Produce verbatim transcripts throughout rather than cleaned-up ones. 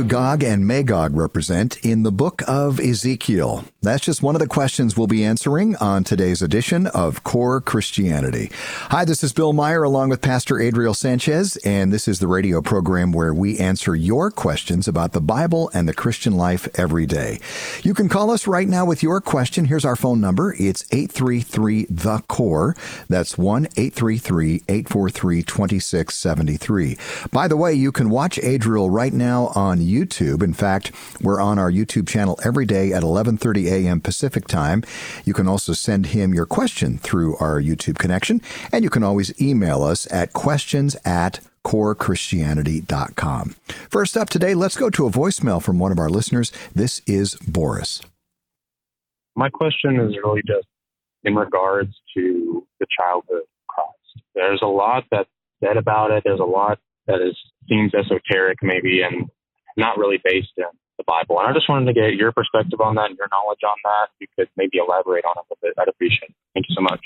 Gog and Magog represent in the book of Ezekiel? That's just one of the questions we'll be answering on today's edition of Core Christianity. Hi, this is Bill Meyer along with Pastor Adriel Sanchez, and this is the radio program where we answer your questions about the Bible and the Christian life every day. You can call us right now with your question. Here's our phone number. It's eight three three, T H E, CORE. That's one eight three three, eight four three, two six seven three. By the way, you can watch Adriel right now on YouTube. In fact, we're on our YouTube channel every day at eleven thirty a.m. Pacific time. You can also send him your question through our YouTube connection, and you can always email us at questions at core christianity dot com. First up today, let's go to a voicemail from one of our listeners. This is Boris. My question is really just in regards to the childhood of Christ. There's a lot that's said about it. There's a lot that is seems esoteric maybe and not really based in the Bible. And I just wanted to get your perspective on that and your knowledge on that. If you could maybe elaborate on it a bit, I'd appreciate it. Thank you so much.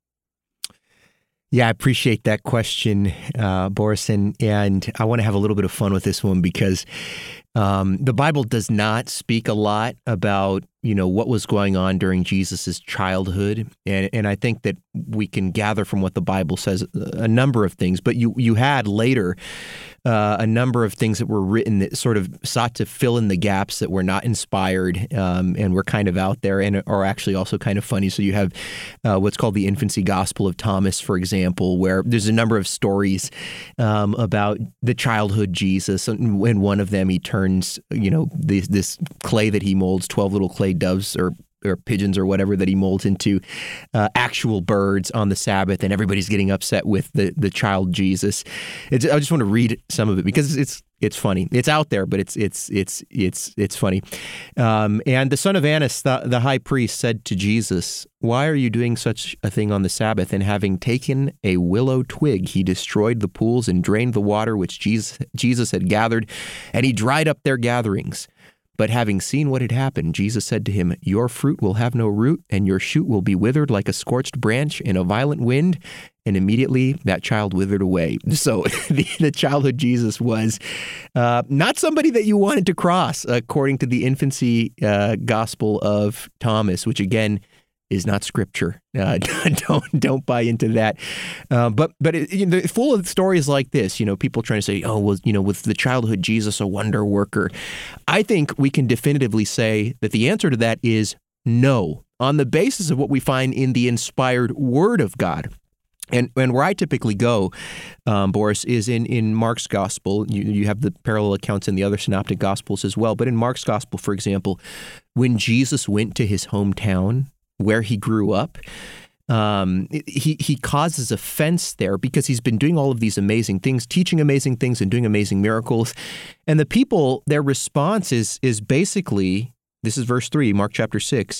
Yeah, I appreciate that question, uh, Boris, and, and I want to have a little bit of fun with this one because um, the Bible does not speak a lot about, you know, what was going on during Jesus's childhood, and and I think that we can gather from what the Bible says a number of things. But you you had later uh, a number of things that were written that sort of sought to fill in the gaps that were not inspired um, and were kind of out there and are actually also kind of funny. So you have uh, what's called the Infancy Gospel of Thomas, for example, where there's a number of stories um, about the childhood Jesus. And in one of them, he turns, you know, this, this clay that he molds, twelve little clay doves or or pigeons or whatever that he molds into uh, actual birds on the Sabbath, and everybody's getting upset with the the child Jesus. It's, I just want to read some of it because it's it's funny. It's out there, but it's it's it's it's it's funny. Um, and the son of Annas, the, the high priest, said to Jesus, "Why are you doing such a thing on the Sabbath?" And having taken a willow twig, he destroyed the pools and drained the water which Jesus Jesus had gathered, and he dried up their gatherings. But having seen what had happened, Jesus said to him, "Your fruit will have no root, and your shoot will be withered like a scorched branch in a violent wind." And immediately that child withered away. So the, the childhood Jesus was uh, not somebody that you wanted to cross, according to the Infancy uh, Gospel of Thomas, which again is not scripture. Uh, don't don't buy into that. Uh, but but it, you know, full of stories like this. You know, people trying to say, "Oh, well, you know, was the childhood Jesus a wonder worker?" I think we can definitively say that the answer to that is no, on the basis of what we find in the inspired Word of God. And and where I typically go, um, Boris, is in, in Mark's Gospel. You, you have the parallel accounts in the other synoptic Gospels as well. But in Mark's Gospel, for example, when Jesus went to his hometown, where he grew up, um, he he causes offense there because he's been doing all of these amazing things, teaching amazing things and doing amazing miracles. And the people, their response is is basically, this is verse three, Mark chapter six,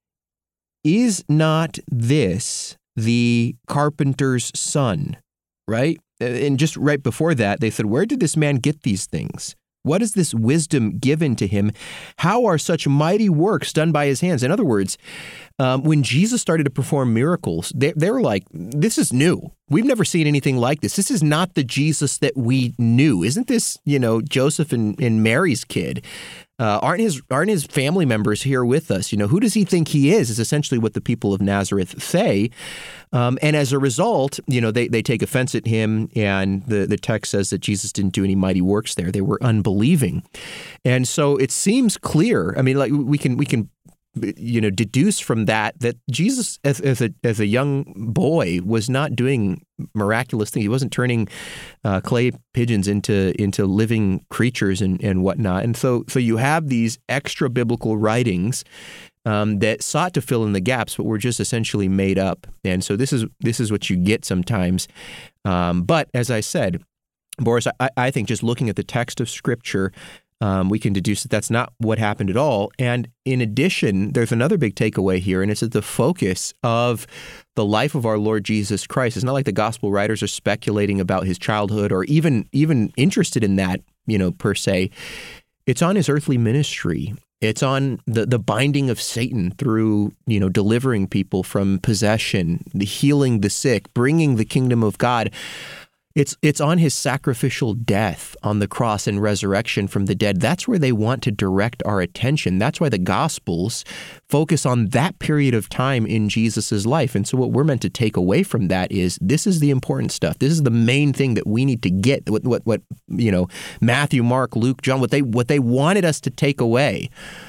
"Is not this the carpenter's son?" Right? And just right before that, they said, "Where did this man get these things? What is this wisdom given to him? How are such mighty works done by his hands?" In other words, um, when Jesus started to perform miracles, they, they were like, "This is new. We've never seen anything like this. This is not the Jesus that we knew. Isn't this, you know, Joseph and, and Mary's kid? Uh, aren't his aren't his family members here with us? You know, who does he think he is?" Is essentially what the people of Nazareth say. Um, and as a result, you know, they, they take offense at him, and the, the text says that Jesus didn't do any mighty works there. They were unbelieving. And so it seems clear. I mean, like we can we can you know, deduce from that that Jesus, as, as a as a young boy, was not doing miraculous things. He wasn't turning uh, clay pigeons into into living creatures and, and whatnot. And so so you have these extra biblical writings um, that sought to fill in the gaps, but were just essentially made up. And so this is this is what you get sometimes. Um, but as I said, Boris, I, I think just looking at the text of Scripture, Um, we can deduce that that's not what happened at all. And in addition, there's another big takeaway here, and it's that the focus of the life of our Lord Jesus Christ. It's not like the gospel writers are speculating about his childhood or even even interested in that, you know, per se. It's on his earthly ministry. It's on the, the binding of Satan through, you know, delivering people from possession, the healing the sick, bringing the kingdom of God. It's it's on his sacrificial death on the cross and resurrection from the dead. That's where they want to direct our attention. That's why the Gospels focus on that period of time in Jesus' life. And so what we're meant to take away from that is this is the important stuff. This is the main thing that we need to get. What what, what you know, Matthew, Mark, Luke, John, what they what they wanted us to take away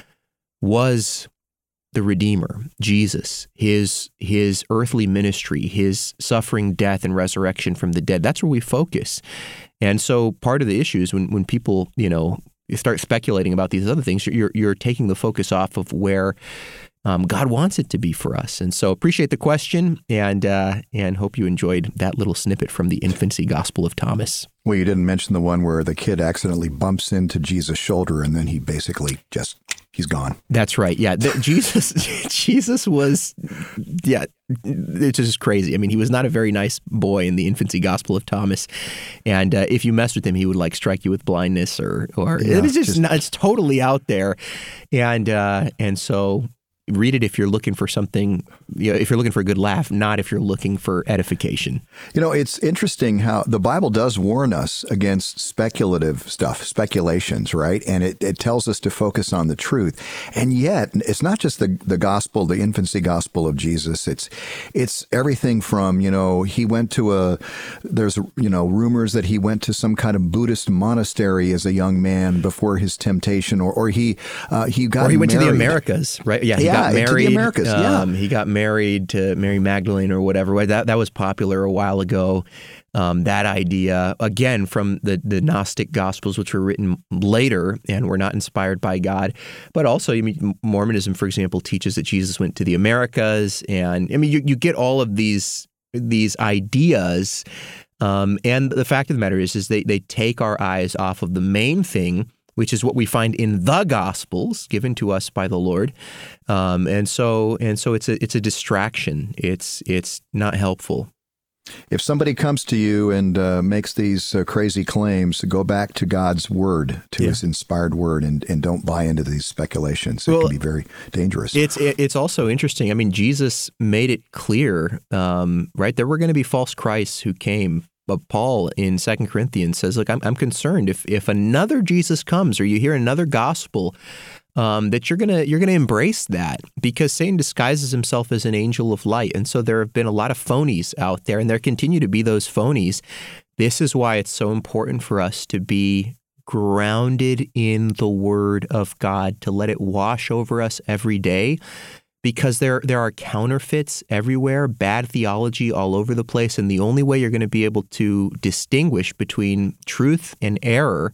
was the Redeemer, Jesus, his his earthly ministry, his suffering, death, and resurrection from the dead. That's where we focus. And so part of the issue is when, when people, you know, start speculating about these other things, you're you're taking the focus off of where um, God wants it to be for us. And so appreciate the question, and uh, and hope you enjoyed that little snippet from the infancy Gospel of Thomas. Well, you didn't mention the one where the kid accidentally bumps into Jesus' shoulder, and then he basically just, he's gone. That's right. Yeah. The, Jesus, Jesus was, yeah, it's just crazy. I mean, he was not a very nice boy in the infancy Gospel of Thomas. And uh, if you messed with him, he would like strike you with blindness or, or Yeah, it was just, just- not, it's totally out there. And, uh, and so read it if you're looking for something, you know, if you're looking for a good laugh, not if you're looking for edification. You know, it's interesting how the Bible does warn us against speculative stuff, speculations, right? And it, it tells us to focus on the truth. And yet, it's not just the, the gospel, the infancy gospel of Jesus. It's it's everything from, you know, he went to a, there's, you know, rumors that he went to some kind of Buddhist monastery as a young man before his temptation, or, or he uh, he got Or he went married. to the Americas, right? Yeah, he Yeah, got to the married. Americas, yeah. um, he got married to Mary Magdalene or whatever. That that was popular a while ago. Um, that idea, again, from the, the Gnostic Gospels, which were written later and were not inspired by God. But also, I mean, Mormonism, for example, teaches that Jesus went to the Americas. And I mean, you, you get all of these these ideas. Um, and the fact of the matter is, is they, they take our eyes off of the main thing, which is what we find in the Gospels given to us by the Lord, um, and so and so it's a it's a distraction. It's it's not helpful. If somebody comes to you and uh, makes these uh, crazy claims, go back to God's word, to Yeah. his inspired word, and, and don't buy into these speculations. It Well, can be very dangerous. It's it's also interesting. I mean, Jesus made it clear, um, right? There were going to be false Christs who came. But Paul in Second Corinthians says, look, I'm, I'm concerned if if another Jesus comes or you hear another gospel, um, that you're gonna you're gonna embrace that, because Satan disguises himself as an angel of light, and so there have been a lot of phonies out there, and there continue to be those phonies. This is why it's so important for us to be grounded in the Word of God, to let it wash over us every day. Because there there are counterfeits everywhere, bad theology all over the place, and the only way you're going to be able to distinguish between truth and error,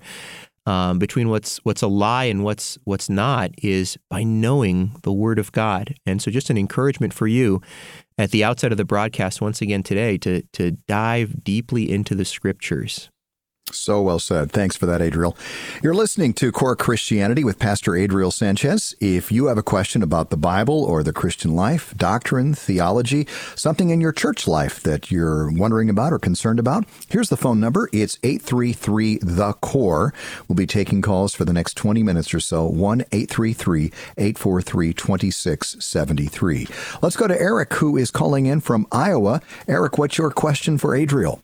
um, between what's what's a lie and what's what's not, is by knowing the Word of God. And so, just an encouragement for you at the outset of the broadcast once again today to to dive deeply into the Scriptures. So well said. Thanks for that, Adriel. You're listening to Core Christianity with Pastor Adriel Sanchez. If you have a question about the Bible or the Christian life, doctrine, theology, something in your church life that you're wondering about or concerned about, here's the phone number. It's eight three three, the C O R E. We'll be taking calls for the next twenty minutes or so, one eight three three, eight four three, two six seven three. Let's go to Eric, who is calling in from Iowa. Eric, what's your question for Adriel?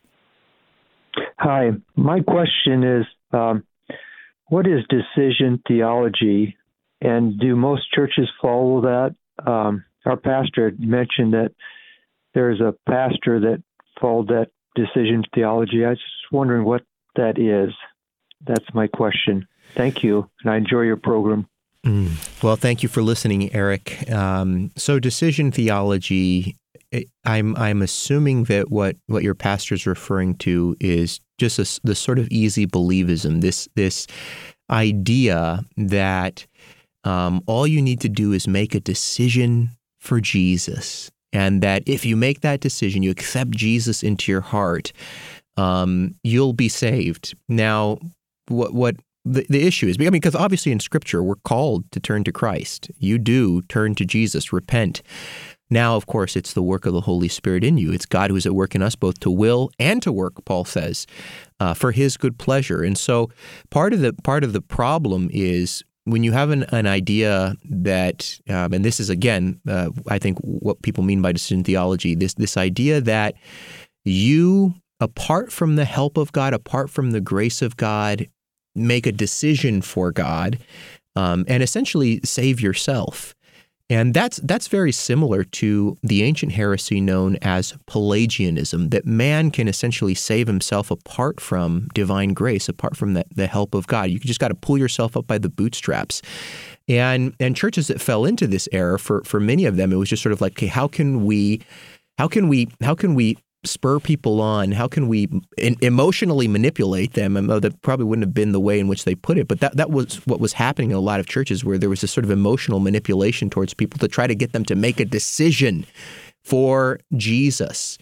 Hi, my question is, um, what is decision theology, and do most churches follow that? Um, our pastor had mentioned that there's a pastor that followed that decision theology. I was just wondering what that is. That's my question. Thank you, and I enjoy your program. Mm. Well, thank you for listening, Eric. Um, so decision theology, I'm I'm assuming that what, what your pastor's referring to is just a, the sort of easy believism, this this idea that um, all you need to do is make a decision for Jesus, and that if you make that decision, you accept Jesus into your heart, um, you'll be saved. Now, what what the, the issue is, I mean, because obviously in Scripture we're called to turn to Christ. You do turn to Jesus, repent. Now, of course, it's the work of the Holy Spirit in you. It's God who is at work in us both to will and to work, Paul says, uh, for His good pleasure. And so part of the part of the problem is when you have an, an idea that, um, and this is, again, uh, I think what people mean by decision theology, this this idea that you apart from the help of God, apart from the grace of God, make a decision for God, um, and essentially save yourself. And that's that's very similar to the ancient heresy known as Pelagianism, that man can essentially save himself apart from divine grace, apart from the, the help of God. You just got to pull yourself up by the bootstraps. And and churches that fell into this error, for for many of them, it was just sort of like, okay, how can we, how can we, how can we spur people on? How can we in, emotionally manipulate them? And that probably wouldn't have been the way in which they put it, but that, that was what was happening in a lot of churches, where there was this sort of emotional manipulation towards people to try to get them to make a decision for Jesus.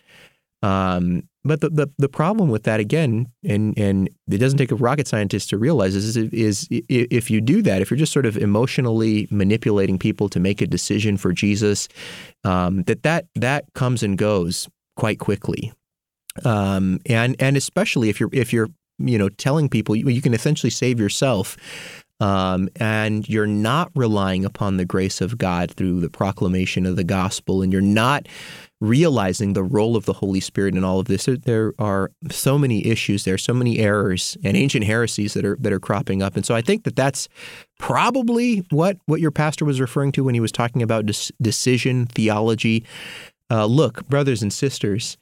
Um, but the, the the problem with that, again, and and it doesn't take a rocket scientist to realize this, is, is if you do that, if you're just sort of emotionally manipulating people to make a decision for Jesus, um, that that that comes and goes quite quickly, um, and and especially if you're if you're you know telling people you, you can essentially save yourself, um, and you're not relying upon the grace of God through the proclamation of the gospel, and you're not realizing the role of the Holy Spirit in all of this. There, there are so many issues, there are so many errors and ancient heresies that are that are cropping up, and so I think that that's probably what what your pastor was referring to when he was talking about des- decision theology. Uh, look, brothers and sisters,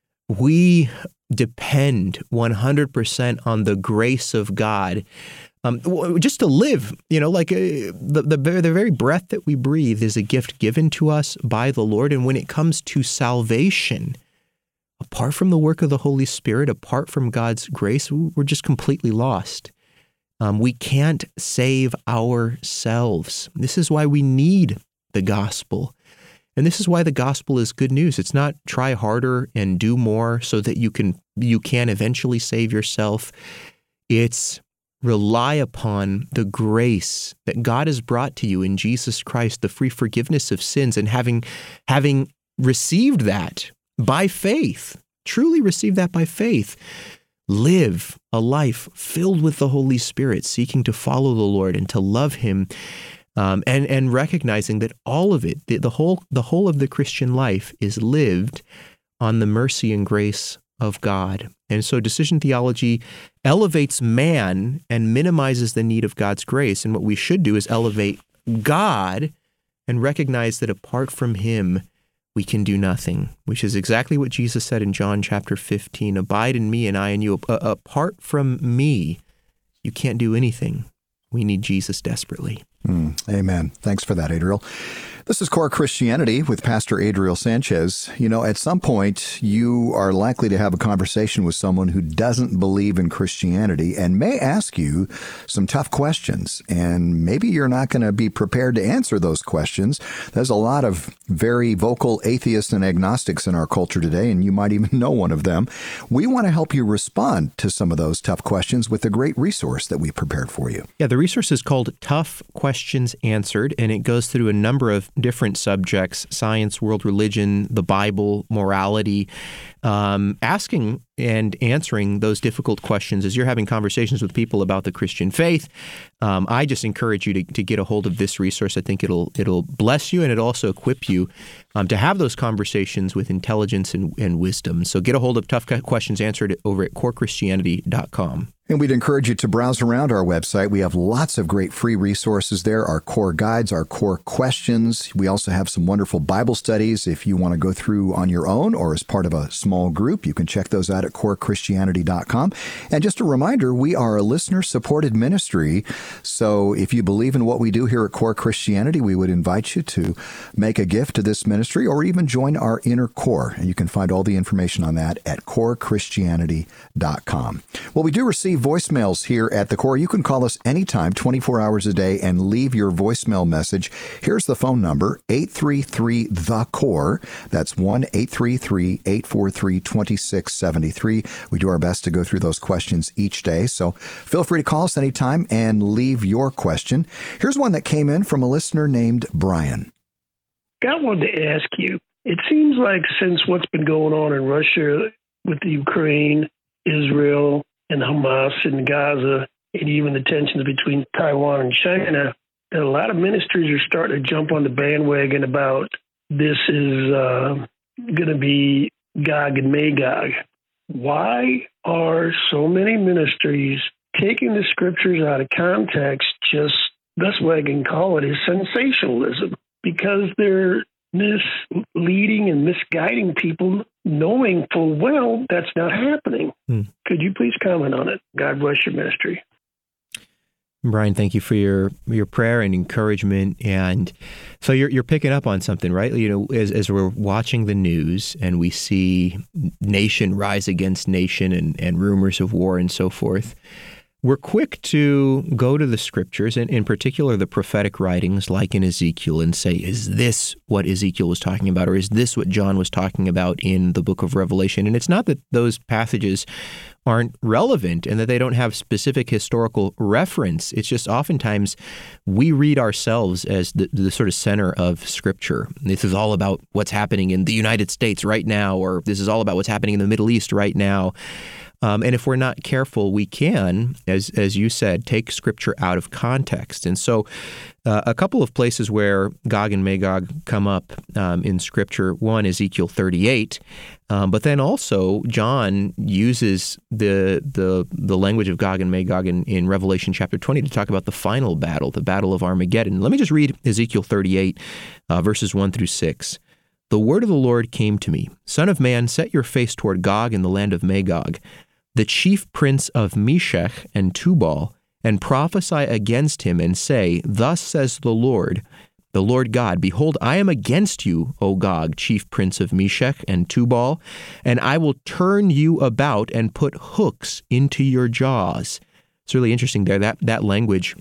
we depend one hundred percent on the grace of God um, just to live. You know, like uh, the, the the very breath that we breathe is a gift given to us by the Lord. And when it comes to salvation, apart from the work of the Holy Spirit, apart from God's grace, we're just completely lost. Um, we can't save ourselves. This is why we need the gospel. And this is why the gospel is good news. It's not try harder and do more so that you can you can eventually save yourself. It's rely upon the grace that God has brought to you in Jesus Christ, the free forgiveness of sins, and having having received that by faith, truly received that by faith, live a life filled with the Holy Spirit, seeking to follow the Lord and to love Him. Um, and and recognizing that all of it, the, the whole the whole of the Christian life, is lived on the mercy and grace of God. And so decision theology elevates man and minimizes the need of God's grace. And what we should do is elevate God and recognize that apart from Him, we can do nothing, which is exactly what Jesus said in John chapter fifteen. Abide in me and I in you. A- apart from me, you can't do anything. We need Jesus desperately. Mm, amen. Thanks for that, Adriel. This is Core Christianity with Pastor Adriel Sanchez. You know, at some point, you are likely to have a conversation with someone who doesn't believe in Christianity and may ask you some tough questions. And maybe you're not going to be prepared to answer those questions. There's a lot of very vocal atheists and agnostics in our culture today, and you might even know one of them. We want to help you respond to some of those tough questions with a great resource that we prepared for you. Yeah, the resource is called Tough Questions Answered, and it goes through a number of different subjects: science, world religion, the Bible, morality, um, asking and answering those difficult questions as you're having conversations with people about the Christian faith. Um, I just encourage you to, to get a hold of this resource. I think it'll it'll bless you, and it'll also equip you um, to have those conversations with intelligence and, and wisdom. So get a hold of Tough Questions Answered over at core christianity dot com. And we'd encourage you to browse around our website. We have lots of great free resources there, our core guides, our core questions. We also have some wonderful Bible studies. If you want to go through on your own or as part of a small group, you can check those out at core christianity dot com. And just a reminder, we are a listener-supported ministry. So if you believe in what we do here at Core Christianity, we would invite you to make a gift to this ministry or even join our inner core. And you can find all the information on that at core christianity dot com. Well, we do receive voicemails here at the Core. You can call us anytime, twenty-four hours a day, and leave your voicemail message. Here's the phone number, eight three three, the C O R E. That's one eight three three, eight four three, two six seven three. We do our best to go through those questions each day, so feel free to call us anytime and leave your question. Here's one that came in from a listener named Brian. I wanted to ask you, it seems like since what's been going on in Russia with the Ukraine, Israel, and Hamas and Gaza, and even the tensions between Taiwan and China, that a lot of ministries are starting to jump on the bandwagon about this is uh, going to be Gog and Magog. why are so many ministries taking the scriptures out of context? Just that's what I can call it is sensationalism, because they're misleading and misguiding people, knowing full well that's not happening. Hmm. Could you please comment on it? God bless your ministry. Brian, thank you for your your prayer and encouragement. And so you're you're picking up on something, right? You know, as as we're watching the news and we see nation rise against nation and, and rumors of war and so forth, we're quick to go to the scriptures, and in particular the prophetic writings like in Ezekiel, and say, is this what Ezekiel was talking about, or is this what John was talking about in the book of Revelation? And it's not that those passages aren't relevant and that they don't have specific historical reference. It's just oftentimes we read ourselves as the, the sort of center of Scripture. This is all about what's happening in the United States right now, or this is all about what's happening in the Middle East right now. Um, and if we're not careful, we can, as as you said, take Scripture out of context. And so uh, a couple of places where Gog and Magog come up um, in Scripture, one, Ezekiel thirty-eight, um, but then also John uses the the the language of Gog and Magog in, in Revelation chapter twenty to talk about the final battle, the Battle of Armageddon. Let me just read Ezekiel thirty-eight, uh, verses one through six. The word of the Lord came to me, Son of man, set your face toward Gog in the land of Magog, the chief prince of Meshech and Tubal, and prophesy against him and say, Thus says the Lord, the Lord God, Behold, I am against you, O Gog, chief prince of Meshech and Tubal, and I will turn you about and put hooks into your jaws. It's really interesting there. That that language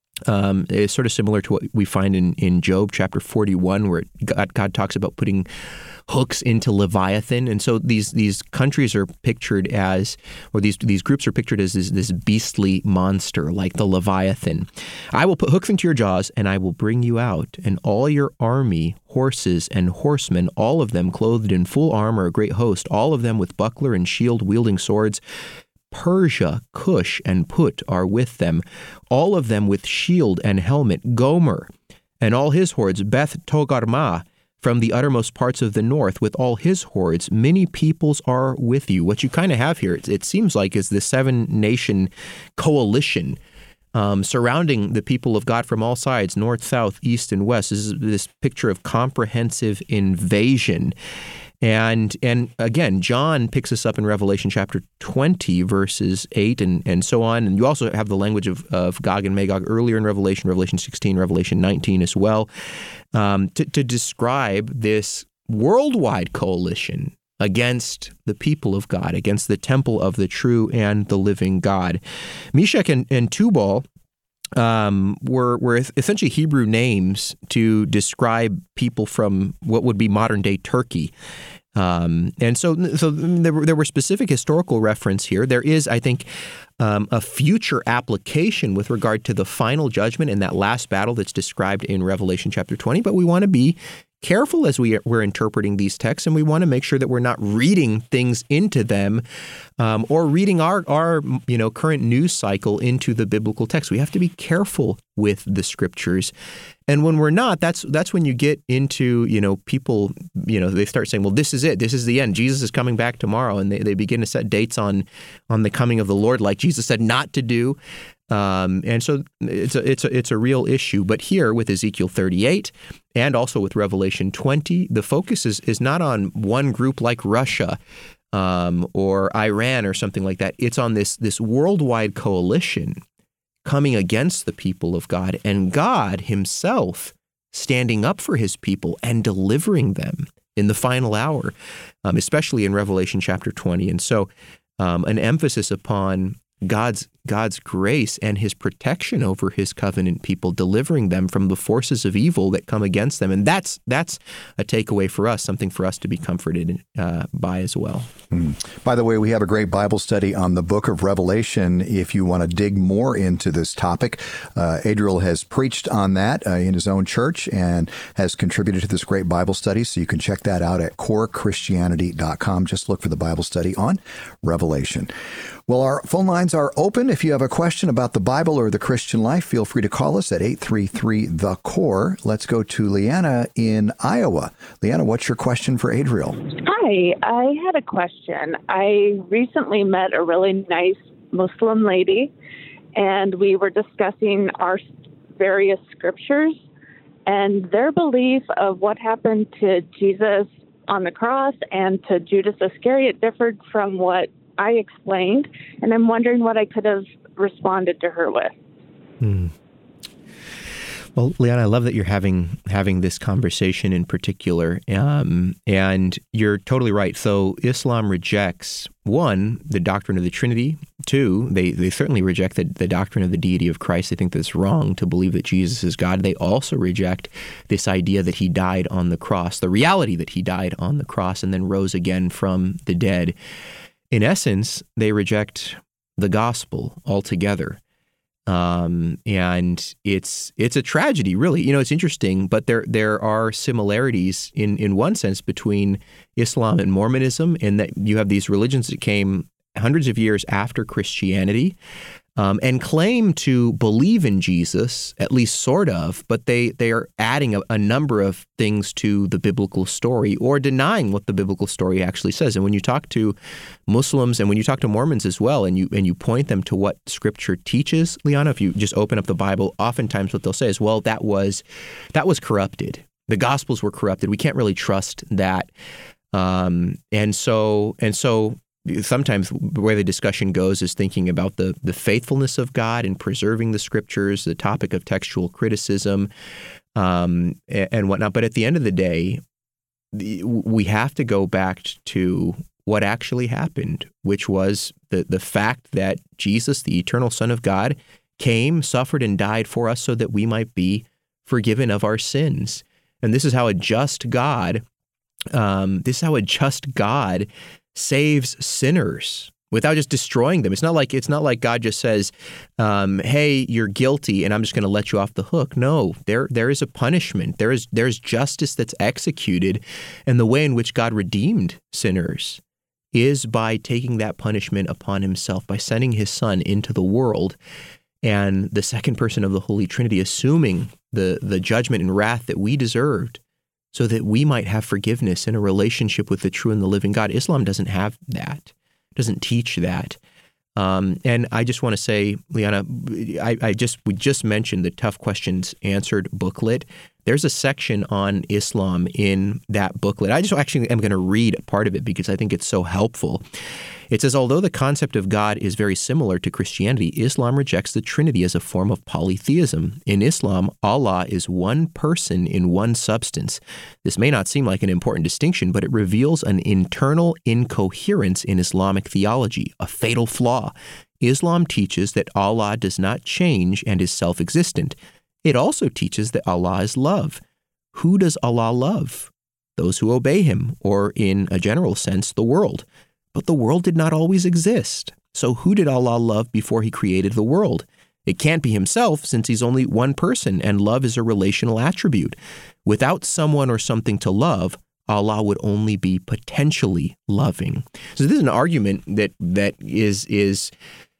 um, is sort of similar to what we find in, in Job chapter forty-one, where God, God talks about putting hooks into Leviathan. And so these these countries are pictured as, or these these groups are pictured as this, this beastly monster like the Leviathan. I will put hooks into your jaws, and I will bring you out, and all your army, horses and horsemen, all of them clothed in full armor, a great host, all of them with buckler and shield, wielding swords. Persia, Cush, and Put are with them, all of them with shield and helmet. Gomer and all his hordes, Beth Togarmah, from the uttermost parts of the north, with all his hordes, many peoples are with you. What you kind of have here, it, it seems like, is the seven-nation coalition um, surrounding the people of God from all sides, north, south, east, and west. This is this picture of comprehensive invasion. And and again, John picks us up in Revelation chapter twenty, verses eight and, and so on. And you also have the language of, of Gog and Magog earlier in Revelation, Revelation sixteen, Revelation nineteen as well, um, to, to describe this worldwide coalition against the people of God, against the temple of the true and the living God. Meshech and, and Tubal Um, were were essentially Hebrew names to describe people from what would be modern-day Turkey. Um, and so so there were, there were specific historical reference here. There is, I think, um, a future application with regard to the final judgment in that last battle that's described in Revelation chapter twenty, but we want to be careful as we are, we're interpreting these texts, and we want to make sure that we're not reading things into them um, or reading our, our you know current news cycle into the biblical text. We have to be careful with the scriptures. And when we're not, that's that's when you get into, you know, people, you know, they start saying, well, this is it. This is the end. Jesus is coming back tomorrow. And they, they begin to set dates on on the coming of the Lord, like Jesus said not to do. Um, and so it's a, it's a, it's a real issue. But here with Ezekiel thirty-eight and also with Revelation twenty, the focus is, is not on one group like Russia um, or Iran or something like that. It's on this this worldwide coalition coming against the people of God, and God himself standing up for his people and delivering them in the final hour, um, especially in Revelation chapter twenty. And so um, an emphasis upon God's God's grace and his protection over his covenant people, delivering them from the forces of evil that come against them. And that's that's a takeaway for us, something for us to be comforted uh, by as well. Mm. By the way, we have a great Bible study on the book of Revelation. If you want to dig more into this topic, uh, Adriel has preached on that uh, in his own church and has contributed to this great Bible study. So you can check that out at core christianity dot com. Just look for the Bible study on Revelation. Well, our phone lines are open. If you have a question about the Bible or the Christian life, feel free to call us at eight three three, the core. Let's go to Leanna in Iowa. Leanna, what's your question for Adriel? Hi, I had a question. I recently met a really nice Muslim lady, and we were discussing our various scriptures, and their belief of what happened to Jesus on the cross and to Judas Iscariot differed from what I explained, and I'm wondering what I could have responded to her with. Hmm. Well, Leanna, I love that you're having having this conversation in particular, um, and you're totally right. So Islam rejects, one, the doctrine of the Trinity. Two, they, they certainly reject the, the doctrine of the deity of Christ. They think that's wrong to believe that Jesus is God. They also reject this idea that he died on the cross, the reality that he died on the cross and then rose again from the dead. In essence, they reject the gospel altogether. Um, and it's it's a tragedy, really. You know, it's interesting, but there there are similarities in, in one sense between Islam and Mormonism, in that you have these religions that came hundreds of years after Christianity, um, and claim to believe in Jesus, at least sort of, but they, they are adding a, a number of things to the biblical story or denying what the biblical story actually says. And when you talk to Muslims and when you talk to Mormons as well, and you and you point them to what Scripture teaches, Liana, if you just open up the Bible, oftentimes what they'll say is, well, that was that was corrupted. The Gospels were corrupted. We can't really trust that. Um, and so and so. Sometimes the way the discussion goes is thinking about the, the faithfulness of God in preserving the Scriptures, the topic of textual criticism, um, and, and whatnot. But at the end of the day, the, we have to go back to what actually happened, which was the, the fact that Jesus, the eternal Son of God, came, suffered, and died for us so that we might be forgiven of our sins. And this is how a just God, um, this is how a just God saves sinners without just destroying them. It's not like it's not like God just says, um, "Hey, you're guilty, and I'm just going to let you off the hook." No, there there is a punishment. There is there's justice that's executed, and the way in which God redeemed sinners is by taking that punishment upon himself, by sending his Son into the world, and the second person of the Holy Trinity assuming the the judgment and wrath that we deserved, so that we might have forgiveness in a relationship with the true and the living God. Islam doesn't have that, doesn't teach that. Um, and I just want to say, Liana, I, I just we just mentioned the Tough Questions Answered booklet. There's a section on Islam in that booklet. I just actually am going to read a part of it because I think it's so helpful. It says, although the concept of God is very similar to Christianity, Islam rejects the Trinity as a form of polytheism. In Islam, Allah is one person in one substance. This may not seem like an important distinction, but it reveals an internal incoherence in Islamic theology, a fatal flaw. Islam teaches that Allah does not change and is self-existent. It also teaches that Allah is love. Who does Allah love? Those who obey him, or in a general sense, the world. But the world did not always exist. So who did Allah love before he created the world? It can't be himself, since he's only one person, and love is a relational attribute. Without someone or something to love, Allah would only be potentially loving. So this is an argument that that is is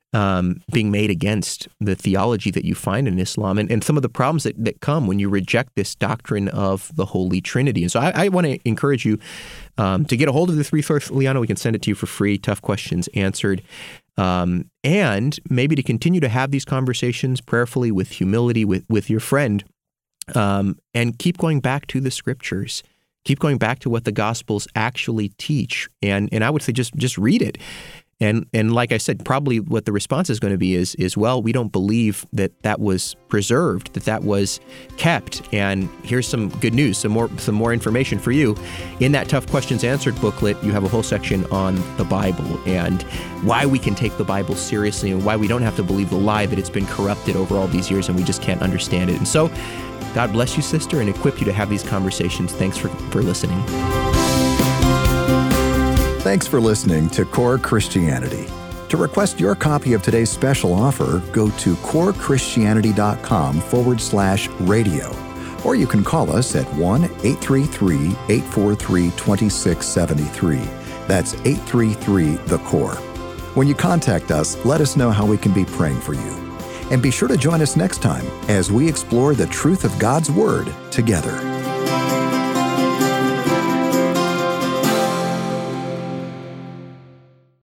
um, being made against the theology that you find in Islam, and, and some of the problems that, that come when you reject this doctrine of the Holy Trinity. And so I, I want to encourage you um, to get a hold of this resource, Liana. We can send it to you for free, Tough Questions Answered. Um, and maybe to continue to have these conversations prayerfully, with humility, with, with your friend, um, and keep going back to the Scriptures. Keep going back to what the Gospels actually teach. And and I would say just just read it. And and like I said, probably what the response is going to be is, is well, we don't believe that that was preserved, that that was kept. And here's some good news, some more some more information for you. In that Tough Questions Answered booklet, you have a whole section on the Bible and why we can take the Bible seriously and why we don't have to believe the lie that it's been corrupted over all these years and we just can't understand it. And so God bless you, sister, and equip you to have these conversations. Thanks for, for listening. Thanks for listening to Core Christianity. To request your copy of today's special offer, go to corechristianity.com forward slash radio. Or you can call us at one eight three three, eight four three, two six seven three. That's eight three three, the core. When you contact us, let us know how we can be praying for you. And be sure to join us next time as we explore the truth of God's Word together.